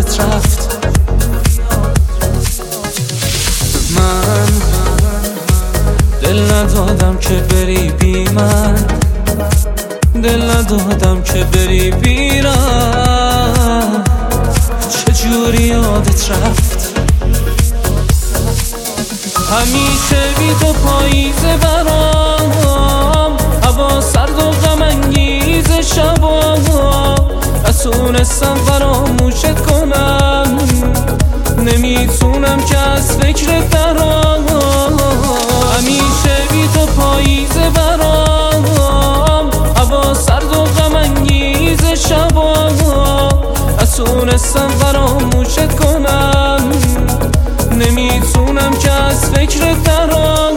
یادت رفت. من دل ندادم که بری بی من، دل ندادم که بری بیرم. چجوری یادت رفت؟ همیشه بی تو پاییزه برام، هوا سرد و غم انگیز شبا، نتونستم فراموشت کنم، نمیتونم که از فکرت درام. همیشه بی تو پاییزه برام، هوا سرد و غم انگیز شبا، نتونستم فراموشت کنم، نمیتونم که از فکرت درام.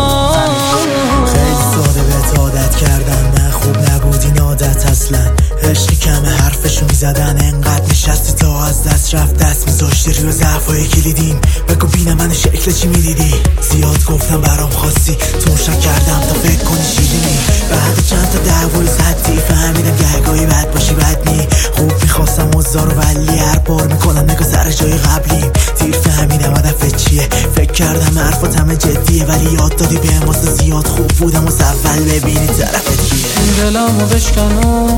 خیلی ساده بهت عادت کردم، نه خوب نبود این عادت اصلا. عشقی کمه حرفشو میزدن، انقدر نشستی تا از دست رفت، دست میذاشتی روی ضعفای کلیدیم. بگو بینم من شکل چی میدیدی؟ زیاد گفتم برام خواستی، توشن کردم تا فکر کنی شیرینی. بعد چند تا دعوای زدی فهمیدم گهگاهی بد باشی بد نی. خوب میخواستم مزارو ولی هر بار میکنم نگاه سر جای قبلیم. دیر فهمیدم هدفت چیه، فکر کردم حرفات همه جدیه، ولی یاد دادی بهم واسه زیاد خوب بودم واسه اول ببینی طرفت کیه. دلمو بشکن و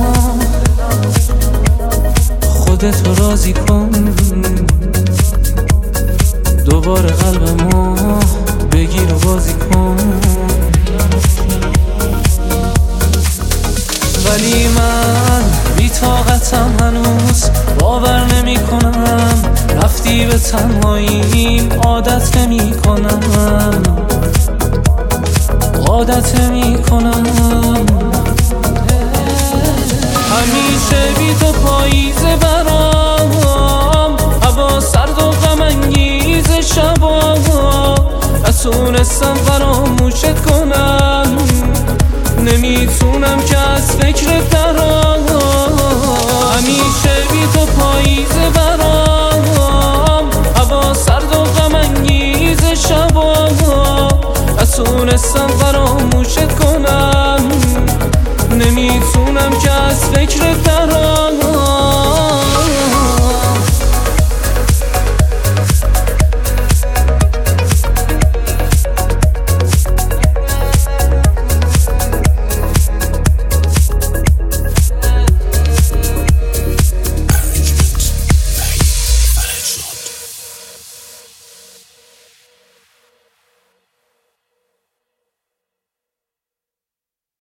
خودتو راضی کن، دوباره قلبمو بگیر و بازی کن. ولی من بی طاقتم هنوز، باور نمی کنم رفتی به تنهاییم، عادت نمی کنم، عادت نمی کنم. همیشه بی تو پاییزه برام، هوا سرد و غم انگیز شبا، نتونستم فراموشت کنم، نمیتونم که از فکرت درام. همیشه بی تو پاییزه برام، هوا سرد و غم انگیز شبا، نتونستم فراموشت کنم،